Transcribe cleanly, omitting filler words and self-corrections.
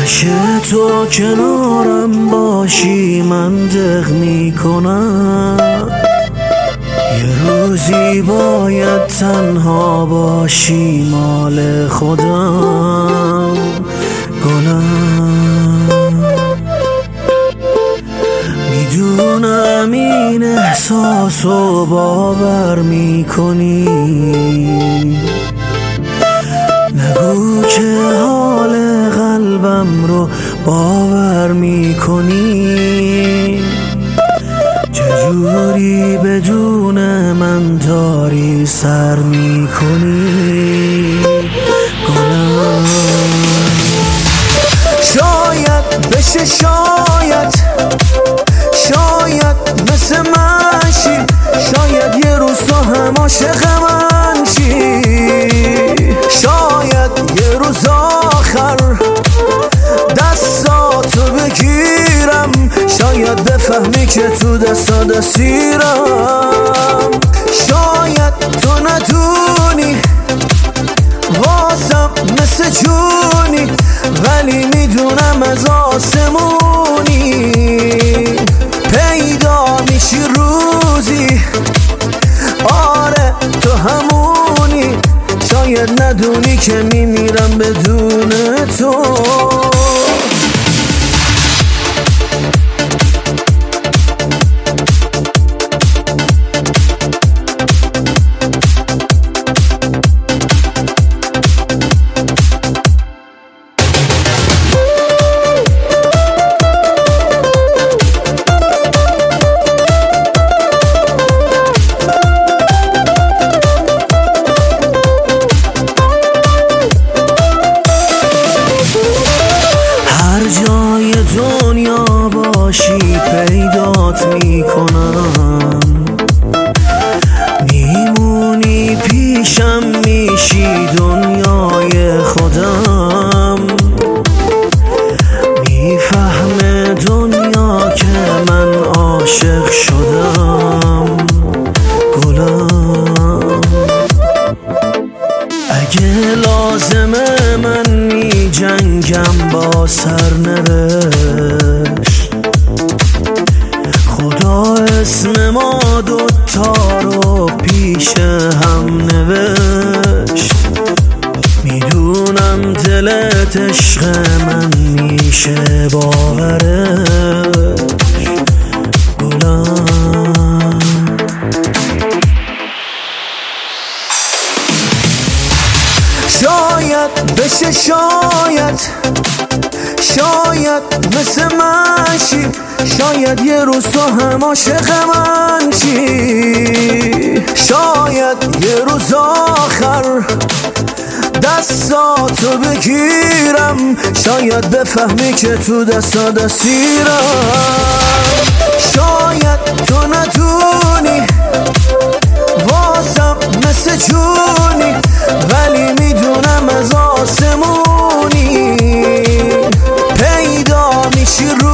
چشم تو کنارم باشی من دق میکنم، یه روزی باید تنها باشی مال خودم گلم. میدونم این احساسو باور میکنی، نگو که حال قلبم رو باور میکنی، چجوری بدون من داری سر میکنی گلم. شاید بشه شاید مثل من شی، شاید یه روز تو هم عاشق من شی، شاید یه روز آخر دستاتو بگیرم، شاید بفهمی که تو دستا دستیرم، شاید تو ندونی واسم مثل جونی، ولی میدونم از آسمونی پیدا میشی روزی، آره تو همونی، شاید ندونی که میمیرم بدون تو. جای دنیا باشی پیدات میکنم، میمونی پیشم میشی دنیای خودم، میفهمه دنیا که من عاشق شدم گلم. اگه لازمه من می جنگم با سرنوشت، خدا اسم ما دوتا رو پیش هم نوشت، میدونم دلت عشق من میشه باورش گلم. شاید بشه شاید مثل من شی، شاید یه روز تو هم عاشق من شی، شاید یه روز آخر دستاتو بگیرم، شاید بفهمی که تو دستا دستیرم، شاید تو ندونی واسم مثل جونی، ولی میدونم از آسمونی پیدا میشی رو